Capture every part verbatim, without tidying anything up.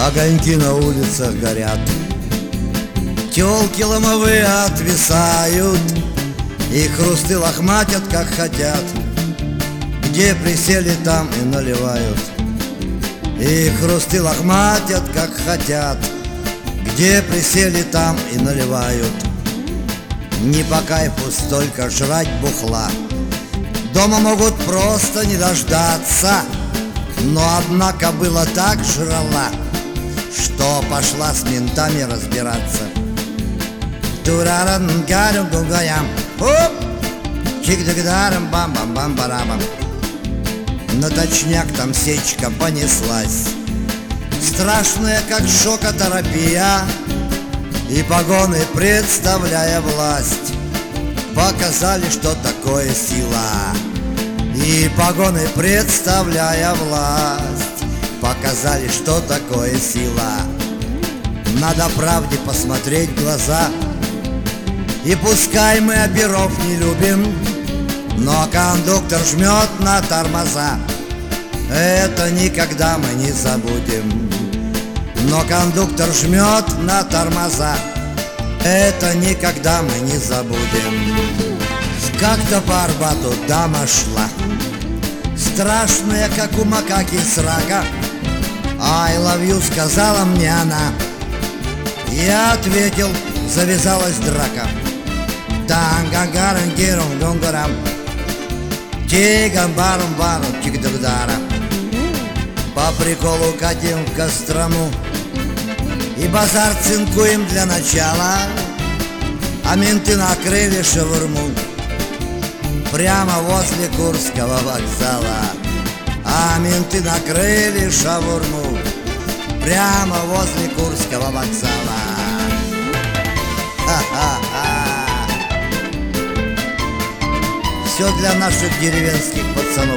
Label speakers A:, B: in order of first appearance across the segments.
A: огоньки на улицах горят, тёлки ломовые отвисают, и хрусты лохматят, как хотят. Где присели, там и наливают, и хрусты лохматят, как хотят. Где присели, там и наливают. Не по кайфу столько жрать бухла, дома могут просто не дождаться. Но одна кобыла так жрала, что пошла с ментами разбираться. Тураран гарем гугаям, оп, чик-дик-дарам, бам-бам-бам-барабам. На точняк там сечка понеслась, страшная, как шокотерапия, и погоны, представляя власть, показали, что такое сила. И погоны, представляя власть, показали, что такое сила. Надо правде посмотреть в глаза, и пускай мы оперов не любим, но кондуктор жмет на тормоза. Это никогда мы не забудем. Но кондуктор жмет на тормоза. Это никогда мы не забудем. Как-то по Арбату дама шла, страшная, как у макаки срака. I love you, сказала мне она. Я ответил, завязалась драка. Тангангарангирум-гунгурам, тигам-барум-барум, чик-дугдара. По приколу катим в Кострому и базар цинкуем для начала, а менты накрыли шаурму прямо возле Курского вокзала. А менты накрыли шаурму прямо возле Курского вокзала. Ха-ха-ха. Все для наших деревенских пацанов.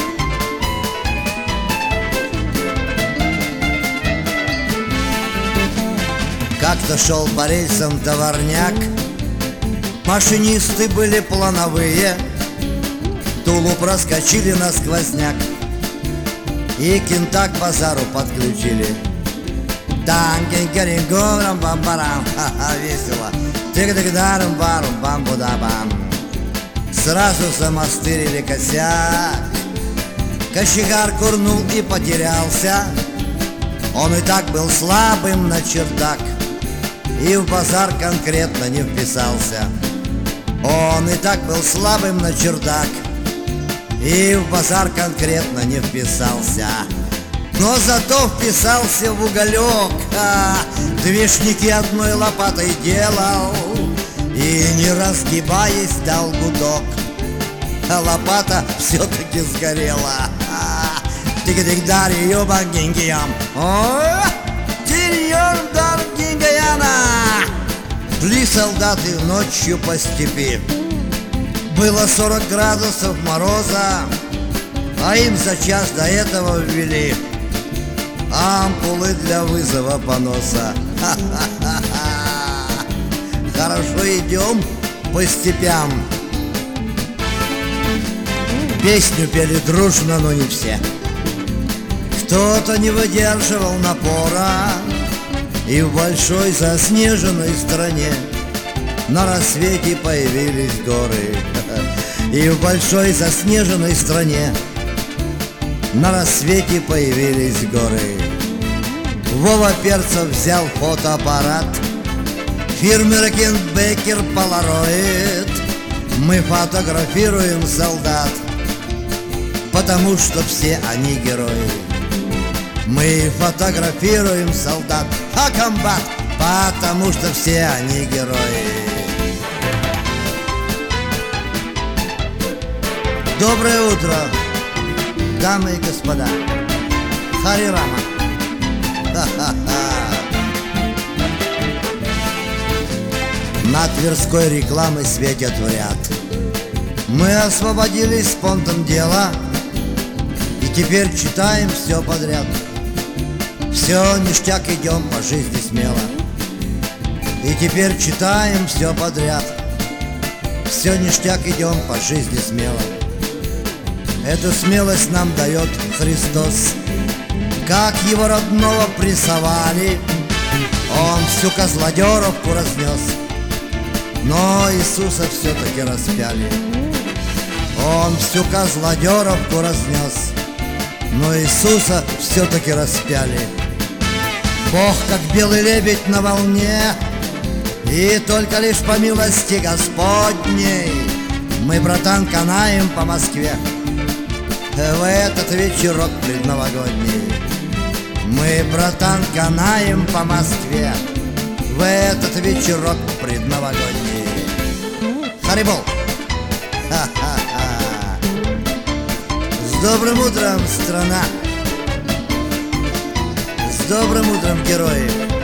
A: Как-то шел по рельсам товарняк, машинисты были плановые, Тулу проскочили на сквозняк и кента к базару подключили. Танки-гарим-гурам, бам-барам, ха-ха, весело. Тык-тык-дарам-барам, бам-буда-бам. Сразу замастырили косяк, кочегар курнул и потерялся. Он и так был слабым на чердак, и в базар конкретно не вписался. Он и так был слабым на чердак, и в базар конкретно не вписался. Но зато вписался в уголек, а, движники одной лопатой делал, и не разгибаясь дал гудок. А лопата все-таки сгорела. Тик-тик-дар-ю-бан-гинг-ям. О, тирьон-дар-гинг-яна. Шли солдаты ночью по степи. Было сорок градусов мороза, а им за час до этого ввели ампулы для вызова поноса. Ха-ха-ха-ха. Хорошо идем по степям. Песню пели дружно, но не все. Кто-то не выдерживал напора, и в большой заснеженной стране на рассвете появились горы. И в большой заснеженной стране на рассвете появились горы. Вова Перцев взял фотоаппарат фирмы Рикенбекер Полароид. Мы фотографируем солдат, потому что все они герои. Мы фотографируем солдат, а комбат, потому что все они герои. Доброе утро, дамы и господа. Хари Рама. Ха-ха-ха. На Тверской рекламы светят в ряд. Мы освободились с понтом дела, и теперь читаем все подряд. Все ништяк, идем по жизни смело, и теперь читаем все подряд. Все ништяк, идем по жизни смело. Эту смелость нам дает Христос. Как его родного прессовали, он всю козлодеровку разнес. Но Иисуса все-таки распяли. Он всю козлодеровку разнес, но Иисуса все-таки распяли. Бог, как белый лебедь на волне, и только лишь по милости Господней мы, братан, канаем по Москве в этот вечерок предновогодний. Мы, братан, канаем по Москве в этот вечерок предновогодний. Харибол! Ха-ха-ха! С добрым утром, страна! С добрым утром, герои!